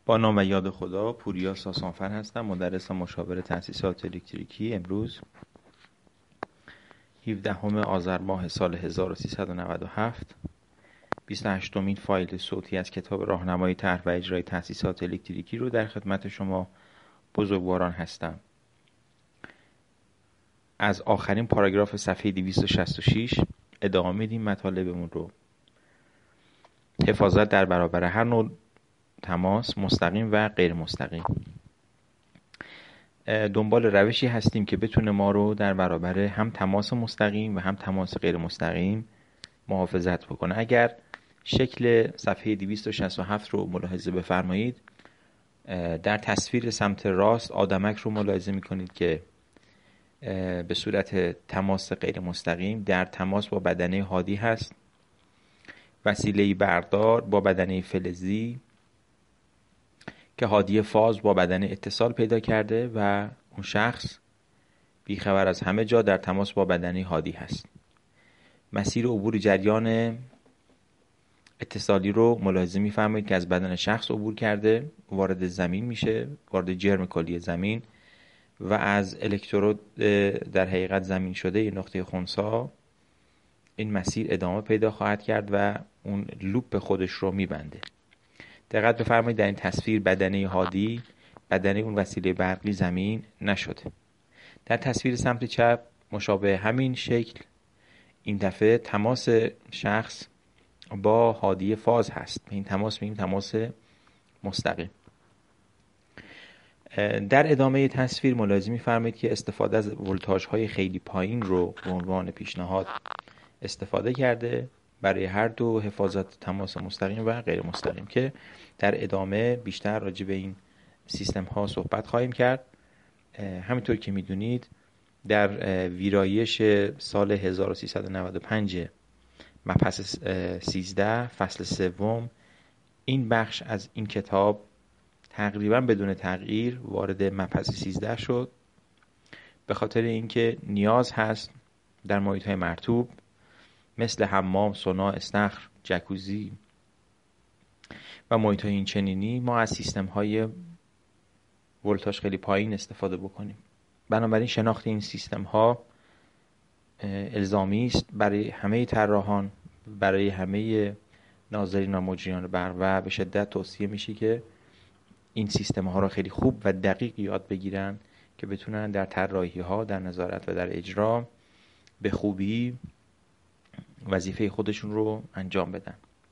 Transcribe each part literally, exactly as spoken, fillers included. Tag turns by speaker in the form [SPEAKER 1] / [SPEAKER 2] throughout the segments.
[SPEAKER 1] با نام و یاد خدا، پوریا ساسانفر هستم، مدرس مشاور تأسیسات الکتریکی. امروز هفدهم آذر ماه سال هزار و سیصد و نود و هفت، بیست و هشتمین فایل صوتی از کتاب راهنمای طرح و اجرای تأسیسات الکتریکی رو در خدمت شما بزرگواران هستم. از آخرین پاراگراف صفحه دویست و شصت و شش ادامه میدیم مطالبمون رو. حفاظت در برابر هر نوع تماس، مستقیم و غیر مستقیم. دنبال روشی هستیم که بتونه ما رو در برابر هم تماس مستقیم و هم تماس غیر مستقیم محافظت بکنه. اگر شکل صفحه دویست و شصت و هفت رو ملاحظه بفرمایید، در تصویر سمت راست آدمک رو ملاحظه میکنید که به صورت تماس غیر مستقیم در تماس با بدنه هادی هست. وسیله بردار با بدنه فلزی که هادی فاز با بدنه اتصال پیدا کرده و اون شخص بیخبر از همه جا در تماس با بدنه هادی هست. مسیر عبور جریان اتصالی رو ملاحظه می‌فرمایید که از بدن شخص عبور کرده، وارد زمین میشه، وارد جرم کلی زمین و از الکترود در حقیقت زمین شده یه نقطه خنثی این مسیر ادامه پیدا خواهد کرد و اون لوپ خودش رو میبنده. دقت بفرمایید در این تصویر بدنه هادی، بدنه اون وسیله برقی زمین نشده. در تصویر سمت چپ مشابه همین شکل این دفعه تماس شخص با هادی فاز هست. این تماس میگیم تماس مستقیم. در ادامه تصویر ملاحظه می‌فرمایید که استفاده از ولتاژهای خیلی پایین رو به عنوان پیشنهاد استفاده کرده برای هر دو حفاظت تماس مستقیم و غیر مستقیم که در ادامه بیشتر راجع به این سیستم ها صحبت خواهیم کرد. همینطور که میدونید در ویرایش سال هزار و سیصد و نود و پنج مبحث سیزده فصل سوم این بخش از این کتاب تقریبا بدون تغییر وارد مبحث سیزده شد، به خاطر اینکه نیاز هست در محیط‌های مرطوب مثل حمام، سونا، استخر، جکوزی و محیط‌های این چنینی ما از سیستم‌های ولتاژ خیلی پایین استفاده بکنیم. بنابراین شناخت این سیستم‌ها الزامی است برای همه طراحان، برای همه ناظرین و مجریان برق و به شدت توصیه میشه که این سیستم‌ها رو خیلی خوب و دقیق یاد بگیرن که بتونن در طراحی‌ها، در نظارت و در اجرا به خوبی وظیفه خودشون رو انجام بدن.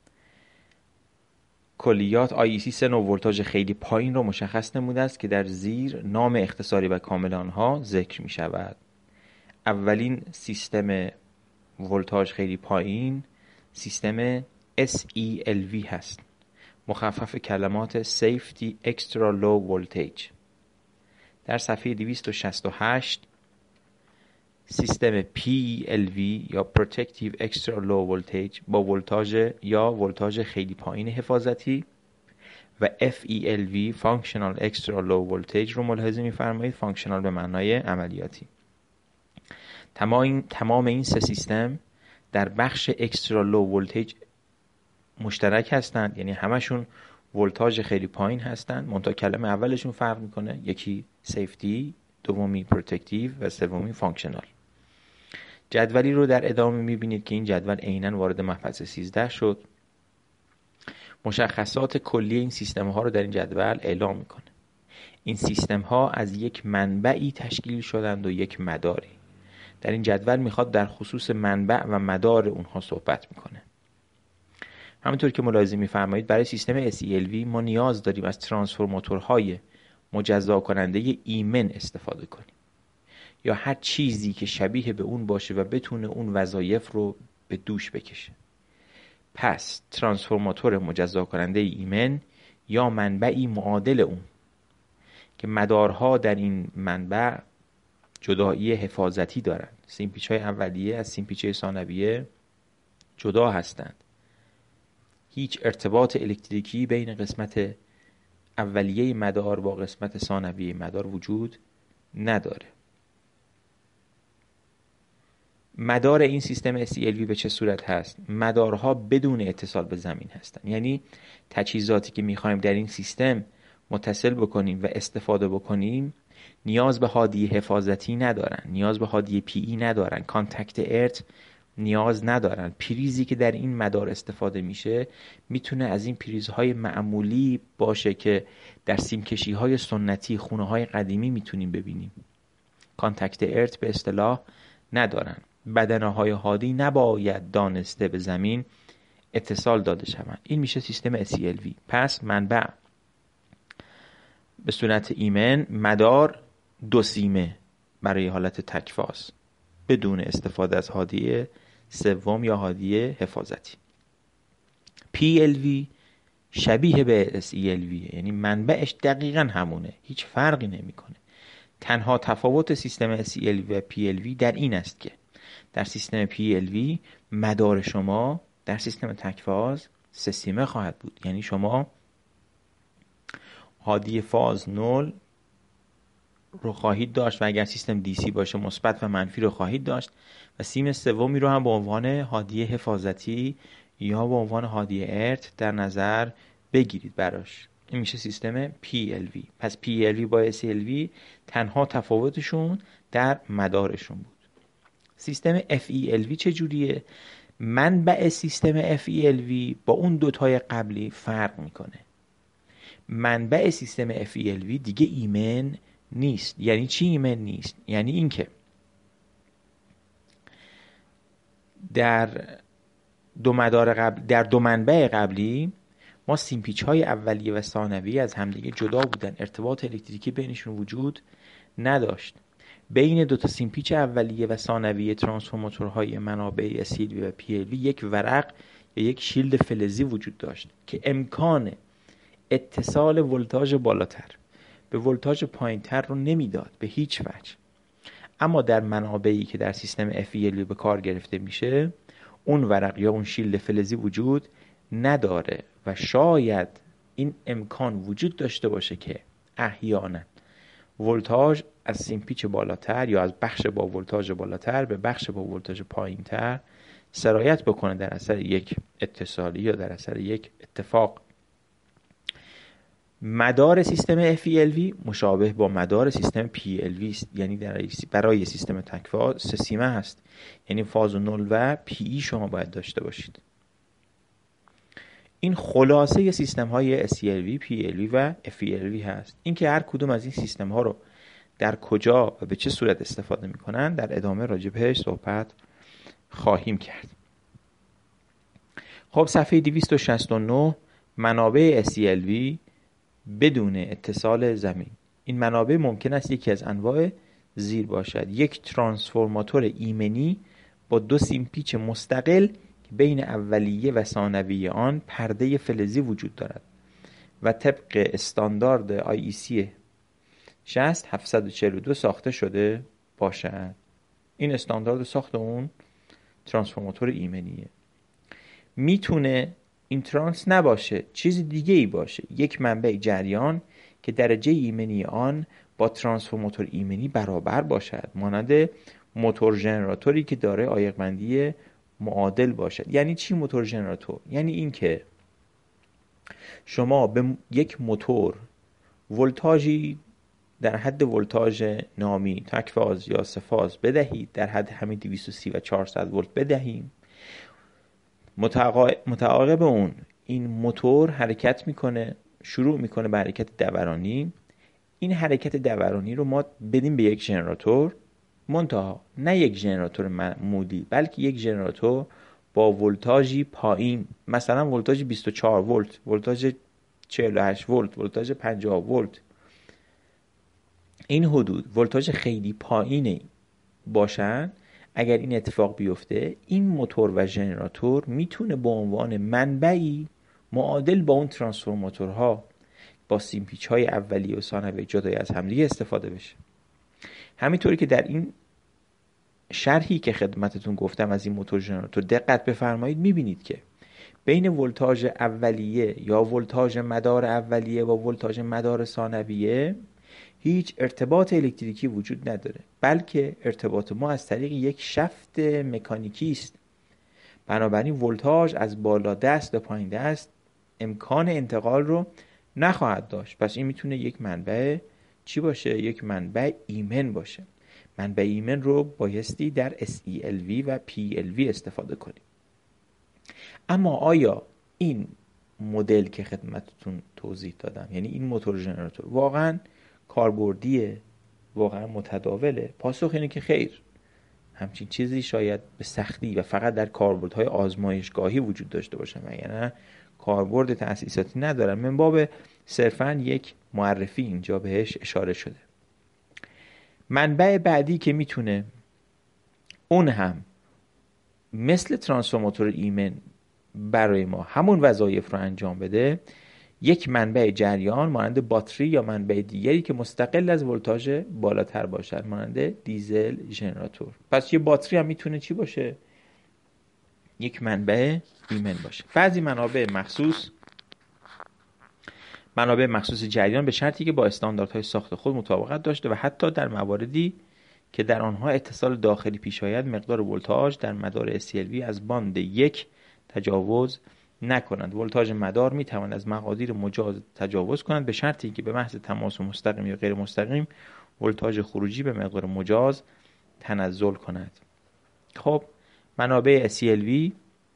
[SPEAKER 1] کلیات آی ای سی سه نوع ولتاژ خیلی پایین رو مشخص نموده است که در زیر نام اختصاری و کامل آنها ذکر می شود. اولین سیستم ولتاژ خیلی پایین سیستم اس ای ال وی هست، مخفف کلمات Safety Extra Low Voltage. در صفحه دویست و شصت و هشت سیستم پی ای ال وی یا Protective Extra Low Voltage با ولتاژ یا ولتاژ خیلی پایین حفاظتی و اف ای ال وی Functional Extra Low Voltage رو ملاحظه می‌فرمایید. فانکشنال به معنای عملیاتی. تمام این تمام این سه سیستم در بخش Extra Low Voltage مشترک هستند، یعنی همشون ولتاژ خیلی پایین هستند، منتها کلمه اولشون فرق میکنه، یکی سیفتی، دومی پروتکتیو و سومی فانکشنال. جدولی رو در ادامه میبینید که این جدول عیناً وارد مبحث سیزده شد. مشخصات کلی این سیستم ها رو در این جدول اعلام میکنه. این سیستم ها از یک منبعی تشکیل شدند و یک مداری. در این جدول میخواد در خصوص منبع و مدار اونها صحبت میکنه. همونطور که ملاحظه می‌فرمایید برای سیستم اس ای ال وی ما نیاز داریم از ترانسفورماتورهای مجزا کننده ایمن استفاده کنیم یا هر چیزی که شبیه به اون باشه و بتونه اون وظایف رو به دوش بکشه. پس ترانسفورماتور مجزا کننده ایمن یا منبعی معادل اون که مدارها در این منبع جدایی حفاظتی دارند. سیمپیچ‌های اولیه از سیمپیچه ثانویه جدا هستند. هیچ ارتباط الکتریکی بین قسمت اولیه مدار با قسمت ثانویه مدار وجود نداره. مدار این سیستم اس ای ال وی به چه صورت هست؟ مدارها بدون اتصال به زمین هستند. یعنی تجهیزاتی که می‌خوایم در این سیستم متصل بکنیم و استفاده بکنیم نیاز به هادی حفاظتی ندارن، نیاز به هادی پی ای ندارن، کانتکت ارت نیاز ندارن. پریزی که در این مدار استفاده میشه میتونه از این پریزهای معمولی باشه که در سیمکشی های سنتی خونه های قدیمی میتونیم ببینیم. کانتکت ارت به اصطلاح ندارن. بدنه های هادی نباید دانسته به زمین اتصال داده شوند. این میشه سیستم اس ای ال وی. پس منبع به صورت ایمن، مدار دو سیمه برای حالت تکفاز بدون استفاده از هادی سوم یا هادی حفاظتی. پی ال وی شبیه به اس ای ال وی، یعنی منبعش دقیقا همونه، هیچ فرقی نمیکنه. تنها تفاوت سیستم اس ای ال وی و پی ال وی در این است که در سیستم پی ال وی مدار شما در سیستم تکفاز سه سیمه خواهد بود، یعنی شما هادی فاز نول رو خواهید داشت و اگر سیستم دی سی باشه مثبت و منفی رو خواهید داشت و سیم سومی رو هم به عنوان هادی حفاظتی یا به عنوان هادی ارت در نظر بگیرید براش. این میشه سیستم پی ال وی. پس پی ال وی با اس ال وی تنها تفاوتشون در مدارشون بود. سیستم اف ای ال وی چجوریه؟ منبع سیستم اف ای ال وی با اون دوتای قبلی فرق میکنه. منبع سیستم اف ای ال وی دیگه ایمن نیست. یعنی چی ایمن نیست؟ یعنی اینکه در دو مدار قبل در دو منبع قبلی ما سیمپیچ های اولیه و ثانویه از همدیگه جدا بودن، ارتباط الکتریکی بینشون وجود نداشت. بین دو تا سیمپیچ اولیه و ثانویه ترانسفورماتورهای منابع اس ای ال وی و پی ال وی یک ورق یا یک شیلد فلزی وجود داشت که امکان اتصال ولتاژ بالاتر به ولتاژ پایینتر رو نمیداد به هیچ وجه. اما در منابعی که در سیستم اف ای ال وی به کار گرفته میشه اون ورق یا اون شیلد فلزی وجود نداره و شاید این امکان وجود داشته باشه که احیانا ولتاژ از سیمپیچ بالاتر یا از بخش با ولتاژ بالاتر به بخش با ولتاژ پایینتر سرایت بکنه در اثر یک اتصالی یا در اثر یک اتفاق. مدار سیستم اف ای ال وی مشابه با مدار سیستم پی ال وی است، یعنی برای سیستم تکفاز سه سیمه هست، یعنی فاز و نول و پی ای شما باید داشته باشید. این خلاصه سیستم های اس ای ال وی، پی ال وی و اف ای ال وی هست. اینکه هر کدوم از این سیستم ها رو در کجا و به چه صورت استفاده میکنن در ادامه راجع بهش صحبت خواهیم کرد. خب صفحه دویست و شصت و نه منابع اس ای ال وی بدون اتصال زمین. این منابع ممکن است یکی از انواع زیر باشد: یک ترانسفورماتور ایمنی با دو سیمپیچ مستقل که بین اولیه و ثانویه آن پرده فلزی وجود دارد و طبق استاندارد آی ای سی شصت هفتصد و چهل و دو ساخته شده باشد. این استاندارد ساخت اون ترانسفورماتور ایمنیه. میتونه این ترانس نباشه، چیز دیگه ای باشه، یک منبع جریان که درجه ایمنی آن با ترانسفورماتور ایمنی برابر باشد، مانند موتور ژنراتوری که داره عایقبندی معادل باشد. یعنی چی موتور ژنراتور؟ یعنی این که شما به یک موتور ولتاژی در حد ولتاژ نامی تک فاز یا سه فاز بدهید، در حد همین دویست و سی و چهارصد ولت بدهیم. متعاقب اون این موتور حرکت میکنه، شروع میکنه به حرکت دورانی. این حرکت دورانی رو ما بدیم به یک ژنراتور، منتها نه یک ژنراتور معمولی بلکه یک ژنراتور با ولتاژی پایین، مثلا ولتاژ بیست و چهار ولت، ولتاژ چهل و هشت ولت، ولتاژ پنجاه ولت. این حدود ولتاژ خیلی پایینی باشن. اگر این اتفاق بیفته این موتور و ژنراتور میتونه به عنوان منبعی معادل با اون ترانسفورماتورها با سیمپیچ های اولیه و ثانویه جدای از همدیگه استفاده بشه. همینطوری که در این شرحی که خدمتتون گفتم از این موتور ژنراتور دقت بفرمایید، میبینید که بین ولتاژ اولیه یا ولتاژ مدار اولیه و ولتاژ مدار ثانویه هیچ ارتباط الکتریکی وجود نداره، بلکه ارتباط ما از طریق یک شفت مکانیکی است. بنابراین ولتاژ از بالا دست به پایین دست امکان انتقال رو نخواهد داشت. پس این میتونه یک منبع چی باشه؟ یک منبع ایمن باشه. منبع ایمن رو بایستی در اس ای ال وی و پی ال وی استفاده کنیم. اما آیا این مدل که خدمتتون توضیح دادم، یعنی این موتور ژنراتور، واقعا کاربردیه؟ واقعا متداوله؟ پاسخ اینه که خیر. همچین چیزی شاید به سختی و فقط در کاربردهای آزمایشگاهی وجود داشته باشه و یعنی کاربرد تأسیساتی ندارن. من باب صرفاً یک معرفی اینجا بهش اشاره شده. منبع بعدی که میتونه اون هم مثل ترانسفورماتور ایمن برای ما همون وظایف رو انجام بده، یک منبع جریان مانند باتری یا منبع دیگری که مستقل از ولتاژ بالاتر باشد، مانند دیزل ژنراتور. پس یه باتری هم میتونه چی باشه؟ یک منبع ایمن باشه. بعضی منابع مخصوص منابع مخصوص جریان به شرطی که با استانداردهای ساخت خود مطابقت داشته و حتی در مواردی که در آنها اتصال داخلی پیش آید مقدار ولتاژ در مدار اس ال وی از باند یک تجاوز نکنند. ولتاژ مدار می تواند از مقادیر مجاز تجاوز کند به شرطی که به محض تماس مستقیم یا غیر مستقیم ولتاژ خروجی به مقدار مجاز تنزل کند. خب منابع اس ال وی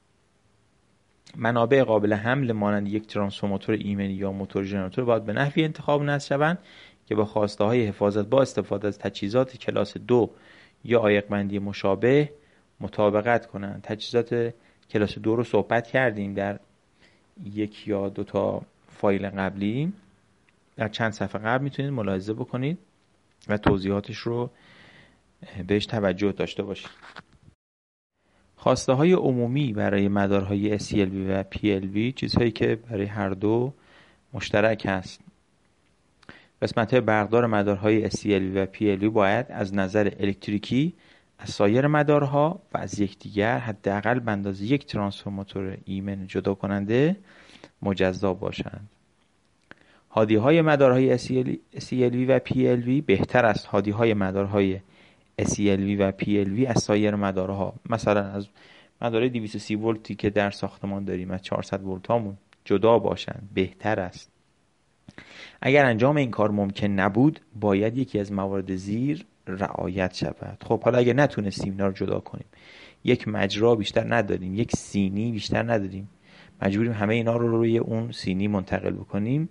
[SPEAKER 1] منابع قابل حمل مانند یک ترانسفورماتور ایمنی یا موتور ژنراتور باید به نحوی انتخاب نصب شوند که با خواسته های حفاظت با استفاده از تجهیزات کلاس دو یا عایقبندی مشابه مطابقت کنند. تجهیزات کلاس دو رو صحبت کردیم در یک یا دو تا فایل قبلی، در چند صفحه قبل میتونید ملاحظه بکنید و توضیحاتش رو بهش توجه داشته باشید. خواسته های عمومی برای مدارهای اس ال وی و پی ال وی، چیزهایی که برای هر دو مشترک هست. قسمت برقدار مدارهای اس ال وی و پی ال وی باید از نظر الکتریکی از سایر مدارها و از یکدیگر حداقل به اندازه یک ترانسفورماتور ایمن جدا کننده مجزا باشند. هادی‌های مدارهای اس ال وی و پی ال وی بهتر است هادی‌های مدارهای اس ال وی و پی ال وی از سایر مدارها، مثلا از مدار دویست و سی ولتی که در ساختمان داریم از چهارصد ولت هامون جدا باشند. بهتر است. اگر انجام این کار ممکن نبود باید یکی از موارد زیر رعایت شود. خب حالا اگر نتونستیم اینا رو جدا کنیم، یک مجرا بیشتر نداریم، یک سینی بیشتر نداریم، مجبوریم همه اینا رو روی اون سینی منتقل بکنیم،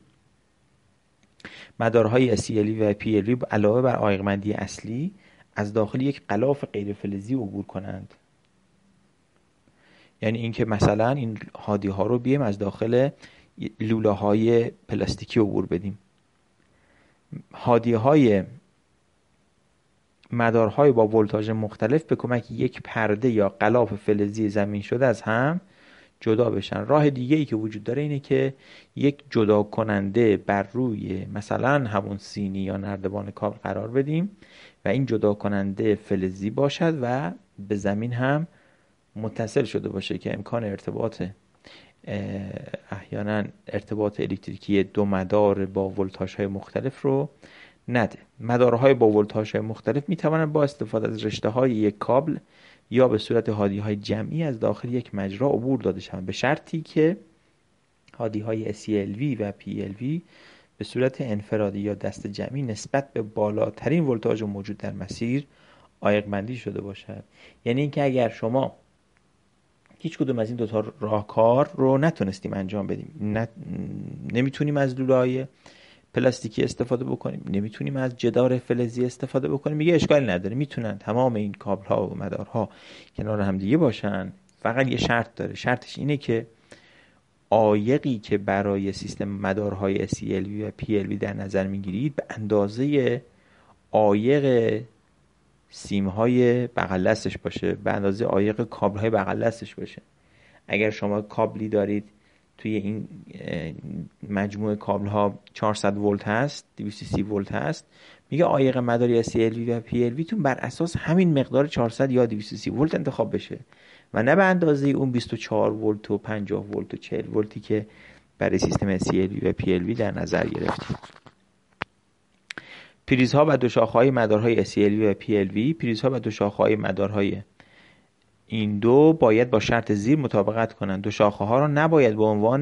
[SPEAKER 1] مدارهای اس ال وی و پی ال وی علاوه بر عایقمندی اصلی از داخل یک غلاف غیر فلزی عبور کنند. یعنی اینکه مثلا این هادی ها رو بیایم از داخل لوله های پلاستیکی عبور بدیم. هادی های مدارهای با ولتاژ مختلف به کمک یک پرده یا غلاف فلزی زمین شده از هم جدا بشن. راه دیگه ای که وجود داره اینه که یک جدا کننده بر روی مثلا همون سینی یا نردبان کابل قرار بدیم و این جدا کننده فلزی باشد و به زمین هم متصل شده باشه که امکان ارتباط احیانا ارتباط الکتریکی دو مدار با ولتاژهای مختلف رو نده. مدارهای با ولتاژهای مختلف می توانند با استفاده از رشته‌های یک کابل یا به صورت هادی‌های جمعی از داخل یک مجرا عبور داده شوند، به شرطی که هادی‌های اس ال وی و پی ال وی به صورت انفرادی یا دست جمعی نسبت به بالاترین ولتاژ موجود در مسیر عایق‌بندی شده باشد. یعنی اینکه اگر شما هیچ کدوم از این دو تا راهکار رو نتونستیم انجام بدیم، نت... نمیتونیم از لوله‌های پلاستیکی استفاده بکنیم، نمیتونیم از جدار فلزی استفاده بکنیم، میگه اشکالی نداره، میتونن تمام این کابل ها و مدارها کنار هم دیگه باشن. فقط یه شرط داره. شرطش اینه که عایقی که برای سیستم مدارهای اس ال وی و پی ال وی در نظر میگیرید به اندازه عایق سیم‌های بغل دستش باشه، به اندازه عایق کابل‌های بغل دستش باشه. اگر شما کابلی دارید توی این مجموعه کابل ها چهارصد ولت هست، دویست و سی ولت هست، میگه عایق مداری اس ال وی و پی ال وی تون بر اساس همین مقدار چهارصد یا دویست و سی ولت انتخاب بشه و نه به اندازه اون بیست و چهار ولت و پنجاه ولت و چهل ولتی که برای سیستم اس ال وی و پی ال وی در نظر گرفتیم. پریزها و دو شاخه‌های مدارهای اس ال وی و پی ال وی، پریزها و دو شاخه‌های مدارهای این دو باید با شرط زیر مطابقت کنند. دو شاخه ها را نباید به عنوان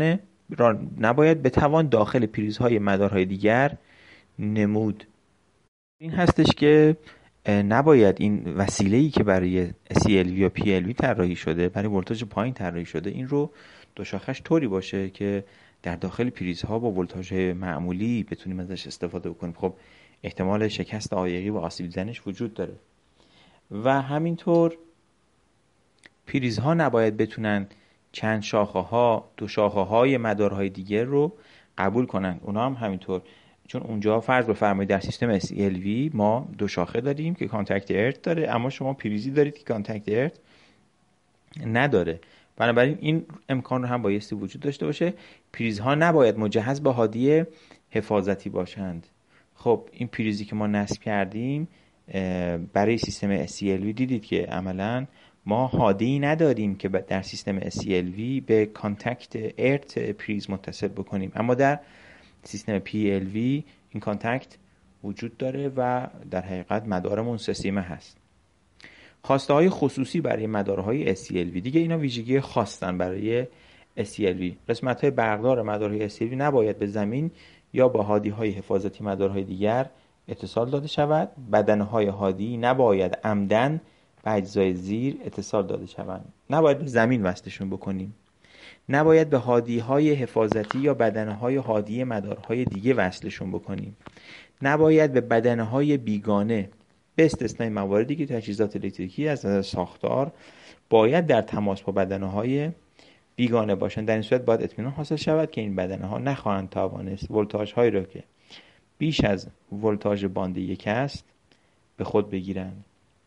[SPEAKER 1] را نباید بتوان داخل پریزهای مدارهای دیگر نمود. این هستش که نباید این وسیله‌ای که برای سی ال وی یا پی ال وی طراحی شده، برای ولتاژ پایین طراحی شده، این رو دو شاخش طوری باشه که در داخل پریزها با ولتاژ معمولی بتونیم ازش استفاده بکنیم. خب احتمال شکست عایقی و آسیب دیدنش وجود داره. و همینطور پریزها نباید بتونن چند شاخه ها، دو شاخه های مدارهای دیگر رو قبول کنن. اونا هم همینطور، چون اونجا فرض بفرمایید در سیستم اس ال وی ما دو شاخه داریم که کانتکت ارت داره، اما شما پریزی دارید که کانتکت ارت نداره. بنابراین این امکان رو هم بایستی وجود داشته باشه. پریزها نباید مجهز به هادی حفاظتی باشند. خب این پریزی که ما نصب کردیم برای سیستم اس ال وی دیدید که عملاً ما هاده‌ای نداریم که در سیستم اس ال وی به کانتکت ارت پریز متصل بکنیم، اما در سیستم پی ال وی این کانتکت وجود داره و در حقیقت مدارمون سه هست. خواسته های خصوصی برای مدارهای اس ال وی، دیگه اینا ویژگی خاصن برای اس ال وی. قسمت های برقدار مدارهای اس ال وی نباید به زمین یا با هادی های حفاظتی مدارهای دیگر اتصال داده شود. بدنه های هادی نباید عمدن به اجزای زیر اتصال داده شوند. نباید به زمین وصلشون بکنیم. نباید به هادی های حفاظتی یا بدنه های هادی مدارهای دیگه وصلشون بکنیم. نباید به بدنه های بیگانه، به استثنای مواردی که تجهیزات الکتریکی از نظر ساختار باید در تماس با بدنه های بیگانه باشند. در این صورت باید اطمینان حاصل شود که این بدنه ها نخواهند توانست ولتاژ هایی را که بیش از ولتاژ باند یک است به خود بگیرند.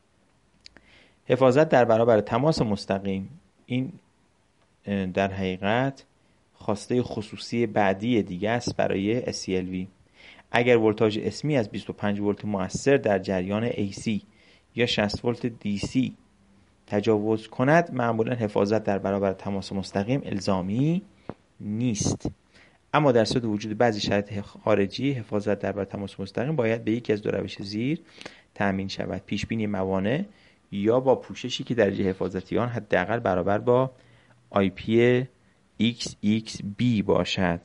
[SPEAKER 1] حفاظت در برابر تماس مستقیم، این در حقیقت خواسته خصوصی بعدی دیگه است برای اس ال وی. اگر ولتاژ اسمی از بیست و پنج ولت مؤثر در جریان ای سی یا شصت ولت دی سی تجاوز کند، معمولا حفاظت در برابر تماس مستقیم الزامی نیست. اما در صورت وجود بعضی شرایط خارجی، حفاظت در برابر تماس مستقیم باید به یکی از دو روش زیر تأمین شود: پیش بینی موانع یا با پوششی که درجه حفاظتی آن حداقل برابر با آی پی ایکس ایکس بی باشد،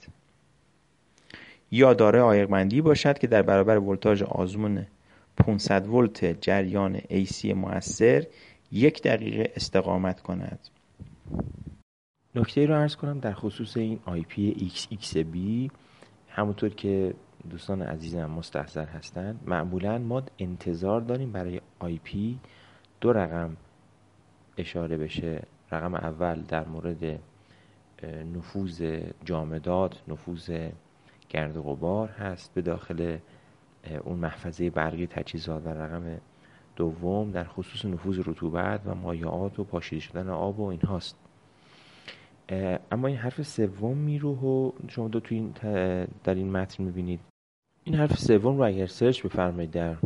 [SPEAKER 1] یا دارای عایق‌بندی باشد که در برابر ولتاژ آزمون پانصد ولت جریان ای سی مؤثر یک دقیقه استقامت کند. نکته رو عرض کنم در خصوص این آی پی ایکس ایکس بی، همونطور که دوستان عزیزم مستحضر هستند، معمولا ما انتظار داریم برای آی پی دو رقم اشاره بشه. رقم اول در مورد نفوذ جامدات، نفوذ گرد و غبار هست به داخل اون محفظه برقی تجهیزات، و رقم دوم در خصوص نفوذ رطوبت و مایعات و پاشیده شدن آب و این هاست. اما این حرف سومی رو شما دو تو این در این متن میبینید. این حرف سوم رو اگر سرچ بفرمایید در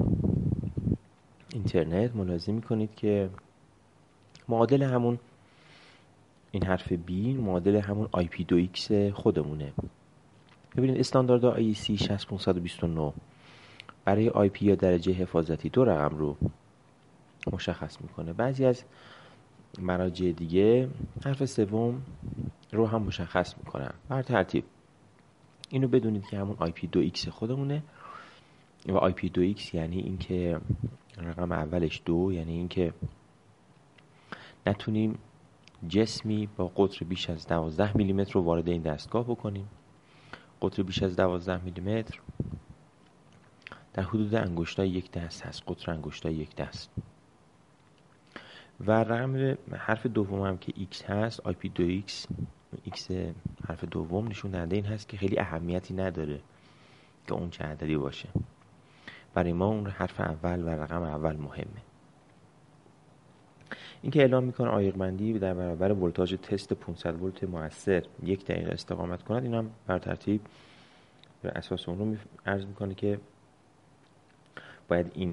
[SPEAKER 1] اینترنت ملاحظه میکنید که معادل همون این حرف بی معادل همون آی پی دو ایکس خودمونه. ببینید استاندارد آی سی شصت پانصد و بیست و نه برای آی پی یا درجه حفاظتی دو رقم رو مشخص میکنه. بعضی از مراجع دیگه حرف سوم رو هم مشخص میکنن. بر ترتیب اینو بدونید که همون آی پی دو ایکس خودمونه و آی پی دو ایکس یعنی این که رقم اولش دو، یعنی این که نتونیم جسمی با قطر بیش از دوازده میلیمتر رو وارد این دستگاه بکنیم. قطر بیش از دوازده میلیمتر در حدود انگشتای یک دست هست، قطر انگشتای یک دست. و رقم حرف دوم هم که X هست، آی پی دو ایکس، X حرف دوم نشون دهنده این هست که خیلی اهمیتی نداره که اون چه عددی باشه. برای ما اون حرف اول و رقم اول مهمه. این که اعلام میکنه عایق‌بندی در برابر ولتاژ تست پانصد ولت مؤثر یک دقیقه استقامت کند، این هم بر ترتیب بر اساس اون رو عرض میکنه که باید این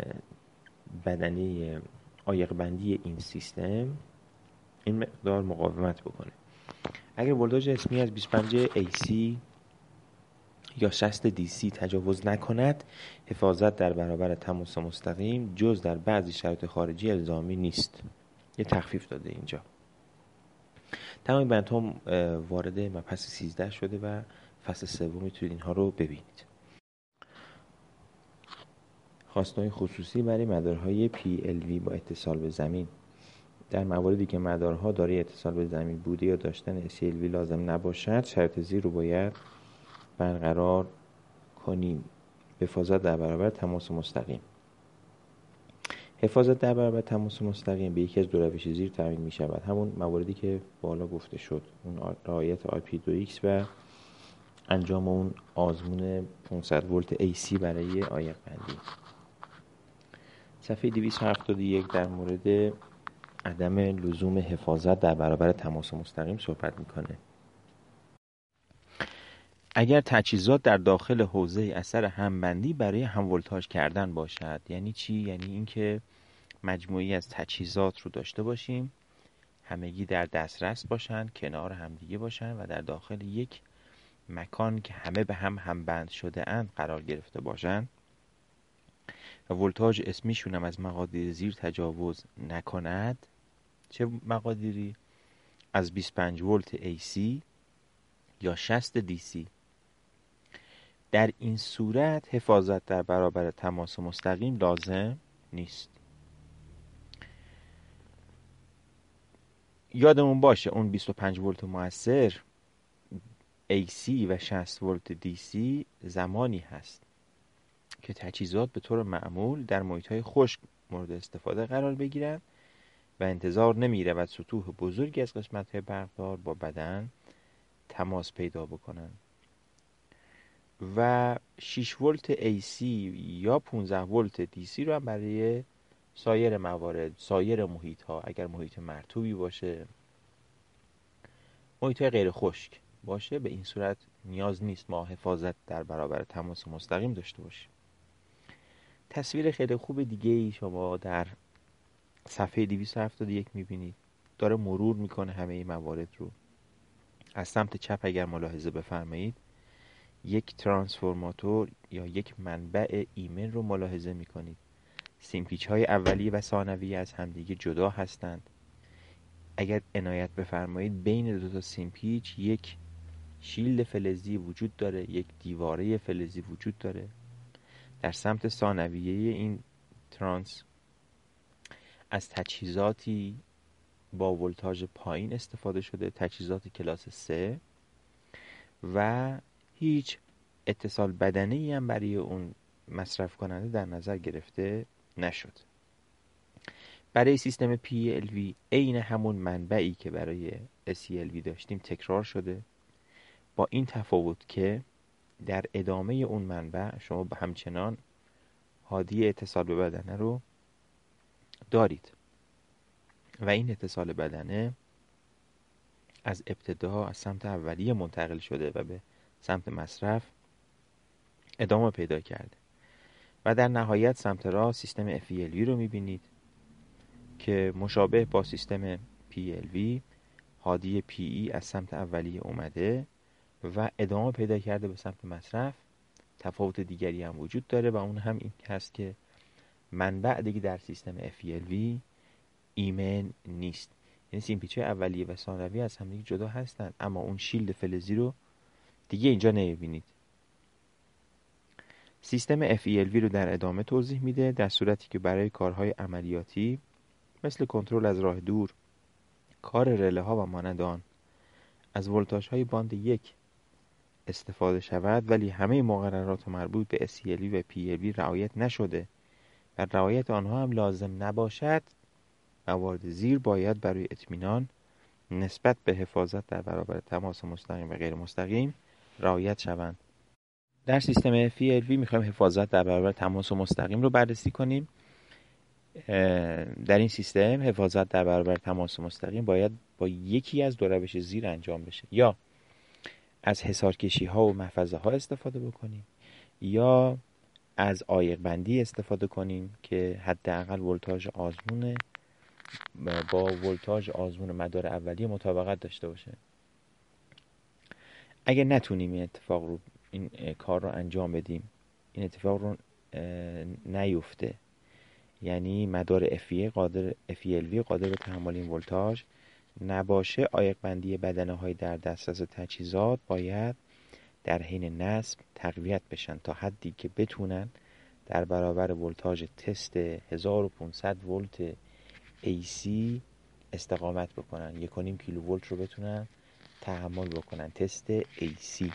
[SPEAKER 1] بدنه عایق‌بندی این سیستم این مقدار مقاومت بکنه. اگر ولتاژ اسمی از بیست و پنج ای سی یا شصت دی سی تجاوز نکند، حفاظت در برابر تماس مستقیم جز در بعضی شرایط خارجی الزامی نیست. یه تخفیف داده اینجا. تمام بندها وارد مبحث سیزده شده و فصل سوم میتونید اینها رو ببینید. خواسته‌های خصوصی برای مدارهای پی ال وی با اتصال به زمین. در مواردی که مدارها دارای اتصال به زمین بوده یا داشتن اس ال وی لازم نباشد، شرط زیر رو باید برقرار کنیم. حفاظت در برابر تماس مستقیم. حفاظت در برابر تماس مستقیم به یکی از دو روش زیر تامین می شود. همون مواردی که بالا گفته شد، اون رعایت آی پی دو ایکس و انجام اون آزمون پانصد ولت ای سی برای عایق بندی. صفحه دویست و هفتاد و یک در مورد عدم لزوم حفاظت در برابر تماس مستقیم صحبت میکنه. اگر تجهیزات در داخل حوزه اثر همبندی برای هم ولتاژ کردن باشد. یعنی چی؟ یعنی اینکه مجموعی از تجهیزات رو داشته باشیم، همگی در دسترس باشن، کنار همدیگه باشن و در داخل یک مکان که همه به هم همبند شده اند قرار گرفته باشن و ولتاژ اسمیشون هم از مقادیر زیر تجاوز نکند. چه مقادیری؟ از بیست و پنج ولت ای سی یا شصت دی سی. در این صورت حفاظت در برابر تماس مستقیم لازم نیست. یادمون باشه اون بیست و پنج ولت مؤثر ای سی و شصت ولت دی سی زمانی هست که تجهیزات به طور معمول در محیط‌های خشک مورد استفاده قرار بگیرند و انتظار نمی‌رود سطوح بزرگی از قسمت‌های برقدار با بدن تماس پیدا بکنند. و شش ولت ای سی یا پانزده ولت دی سی رو هم برای سایر موارد، سایر محیط‌ها، اگر محیط مرطوبی باشه، محیط‌های غیر خشک باشه، به این صورت نیاز نیست ما حفاظت در برابر تماس مستقیم داشته باشیم. تصویر خیلی خوب دیگه ای شما در صفحه دویست و هفتاد و یک می‌بینید. داره مرور میکنه همه این موارد رو. از سمت چپ اگر ملاحظه بفرمایید یک ترانسفورماتور یا یک منبع ایمن رو ملاحظه میکنید. سیمپیچ های اولیه و ثانویه از همدیگه جدا هستند. اگر عنایت بفرمایید بین دو تا سیمپیچ یک شیلد فلزی وجود داره، یک دیواره فلزی وجود داره. در سمت ثانویه این ترانس از تجهیزاتی با ولتاژ پایین استفاده شده، تجهیزات کلاس سه، و هیچ اتصال بدنه‌ای هم برای اون مصرف کننده در نظر گرفته نشد. برای سیستم پی ال وی عین همون منبعی که برای اس ال وی داشتیم تکرار شده، با این تفاوت که در ادامه اون منبع شما همچنان هادی اتصال به بدنه رو دارید و این اتصال بدنه از ابتدا از سمت اولیه منتقل شده و به سمت مصرف ادامه پیدا کرده. و در نهایت سمت راست سیستم اف ای ال وی رو میبینید که مشابه با سیستم پی ال وی هادی پی ای از سمت اولیه اومده و ادامه پیدا کرده به سمت مصرف. تفاوت دیگری هم وجود داره و اون هم این هست که منبع دیگه در سیستم اف ای ال وی ایمن نیست. یعنی سیمپیچ اولیه و ثانویه از هم دیگه جدا هستن، اما اون شیلد فلزی رو دیگه اینجا نمیبینید. سیستم اف ای ال وی رو در ادامه توضیح میده. در صورتی که برای کارهای عملیاتی مثل کنترل از راه دور، کار رله ها و مانند آن از ولتاژ های باند یک استفاده شود ولی همه مقررات مربوط به اس ال وی و پی ال وی رعایت نشده و رعایت آنها هم لازم نباشد، موارد زیر باید برای اطمینان نسبت به حفاظت در برابر تماس مستقیم و غیر مستقیم رعایت شوند. در سیستم اف ای ال وی میخوایم حفاظت در برابر تماس مستقیم رو بررسی کنیم. در این سیستم حفاظت در برابر تماس مستقیم باید با یکی از دو روش زیر انجام بشه. یا از حصارکشی ها و محفظه ها استفاده بکنیم یا از عایق بندی استفاده کنیم که حداقل ولتاژ آزمون با ولتاژ آزمون مدار اولیه مطابقت داشته باشه. اگر نتونیم این اتفاق رو این کار رو انجام بدیم، این اتفاق رو نیفته، یعنی مدار اف ای قادر اف ای ال وی قادر به تحمل این ولتاژ نباشه عایق بندی بدنه های در دسترس تجهیزات باید در حین نصب تقویت بشن تا حدی که بتونن در برابر ولتاژ تست هزار و پانصد ولت ای سی استقامت بکنن، یک و نیم کیلو ولت رو بتونن تحمل بکنن. تست ای سی.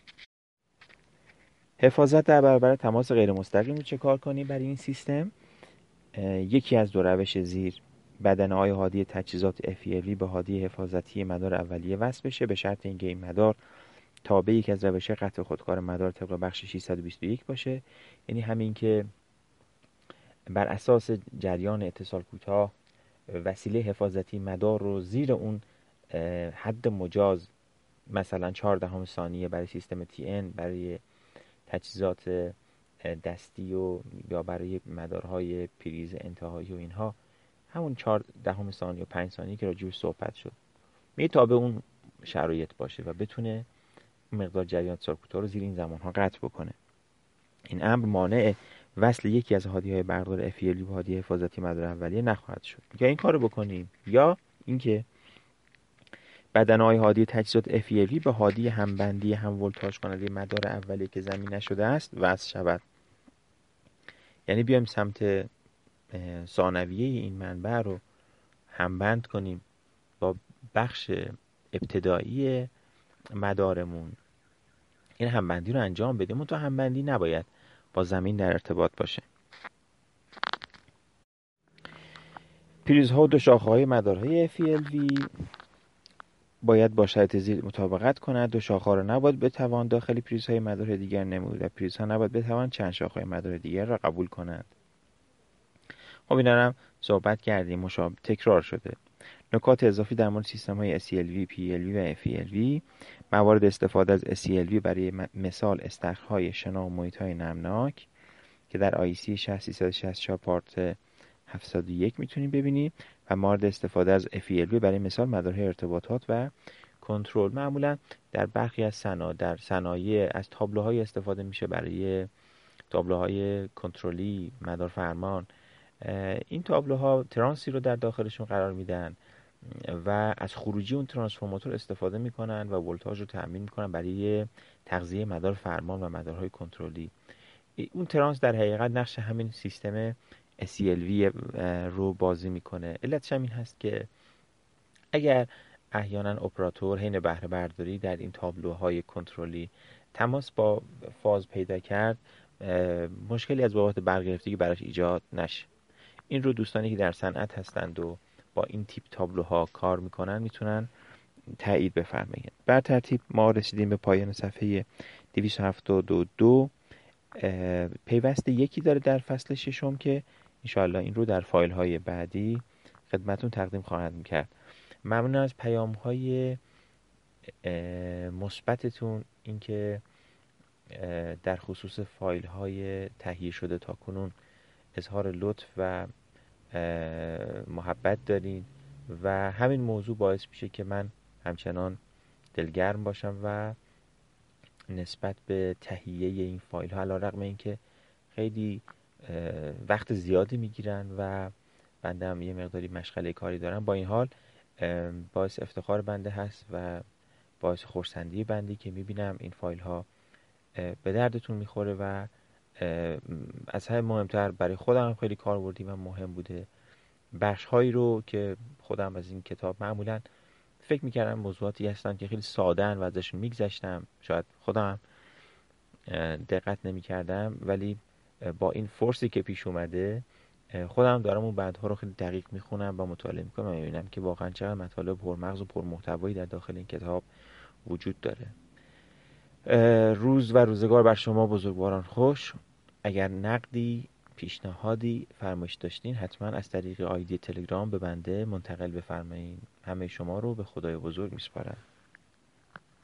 [SPEAKER 1] حفاظت در برابر تماس غیر مستقیم رو چه کار کنیم برای این سیستم؟ یکی از دو روش زیر بدنه‌های هادی تجهیزات اف ای ال وی به هادی حفاظتی مدار اولیه وصل بشه، به شرط اینکه این مدار تابع یک از روش قطع خودکار مدار طبق بخش ششصد و بیست و یک باشه. یعنی همین که بر اساس جریان اتصال کوتاه وسیله حفاظتی مدار رو زیر اون حد مجاز، مثلا چهار دهم ثانیه برای سیستم تی ان، برای تجهیزات دستی و یا برای مدارهای پریز انتهایی و اینها همون چهار دهم ثانیه و پنج ثانیه که راجعش صحبت شد می تا به اون شرایط باشه و بتونه مقدار جریان اتصال کوتاه رو زیر این زمانها قطع بکنه. این امر مانع وصل یکی از هادی‌های برقدار اف ای ال وی به هادی حفاظتی مدار اولیه نخواهد شد. یا این کارو بکنیم یا اینکه بدنه‌های هادی تجهیزات اف ای ال وی به هادی همبندی هم ولتاژ کننده مدار اولیه که زمین نشده است وصل شود. یعنی بیایم سمت ثانویه این منبع رو همبند کنیم با بخش ابتدایی مدارمون. این همبندی رو انجام بدیم. تا همبندی نباید با زمین در ارتباط باشه. پریزها و دو شاخه‌های مدارهای اف ای ال وی باید با شرط زیر مطابقت کند. دو شاخه‌ها را نباید بتوان داخل پریزهای مدار دیگر نمود و پریزها نباید بتوان چند شاخه مدار دیگر را قبول کنند. خب اینا هم صحبت کردیم، مشابه تکرار شده. نکات اضافی در مورد سیستم‌های اس ای ال وی، پی ال وی و اف ای ال وی. موارد استفاده از اس ای ال وی برای مثال استخرهای شنا و محیط‌های نمناک که در آی سی شصت سیصد و شصت و چهار پارت هفتصد و یک میتونیم ببینیم و مورد استفاده از اف ای ال وی برای مثال مدارهای ارتباطات و کنترل. معمولا در برخی از صنایع در صنایع از تابلوهای استفاده میشه برای تابلوهای کنترلی مدار فرمان. این تابلوها ترانسی رو در داخلشون قرار میدن و از خروجی اون ترانسفورماتور استفاده میکنن و ولتاژ رو تامین میکنن برای تغذیه مدار فرمان و مدارهای کنترلی. اون ترانس در حقیقت نقش همین سیستم اس ای ال وی رو بازی میکنه. علتش هم این هست که اگر احیانا اپراتور حین بهره برداری در این تابلوهای کنترلی تماس با فاز پیدا کرد، مشکلی از بابت برگرفتگی براش ایجاد نشه. این رو دوستانی که در صنعت هستند و با این تیپ تابلوها کار میکنن میتونن تایید بفرمایید. بر ترتیب ما رسیدیم به پایان صفحه دویست و هفتاد و دو. پیوست یکی داره در فصل ششم که انشاءالله این رو در فایل های بعدی خدمتون تقدیم خواهد میکرد. ممنون از پیام های مثبتتون، اینکه در خصوص فایل های تهیه شده تا کنون اظهار لطف و محبت دارین و همین موضوع باعث میشه که من همچنان دلگرم باشم و نسبت به تهیه این فایل ها علیرغم اینکه خیلی وقت زیادی میگیرن و بنده هم یه مقداری مشغله کاری دارم، با این حال باعث افتخار بنده هست و باعث خرسندی بندی که میبینم این فایل ها به دردتون میخوره و از همه مهمتر برای خودم هم خیلی کاربردی و مهم بوده. بخش هایی رو که خودم از این کتاب معمولا فکر میکردم موضوعاتی هستن که خیلی ساده‌ان و ازشون میگذشتم، شاید خودم دقت نمیکردم، ولی با این فرصی که پیش اومده خودم دارم اون بندها رو خیلی دقیق میخونم و مطالعه میکنم و میبینم که واقعا چقدر مطالب پرمغز و پرمحتوایی در داخل این کتاب وجود داره. روز و روزگار بر شما بزرگواران خوش. اگر نقدی، پیشنهادی، فرمایش داشتین حتما از طریق آیدی تلگرام به بنده منتقل بفرمایید. همه شما رو به خدای بزرگ میسپارم.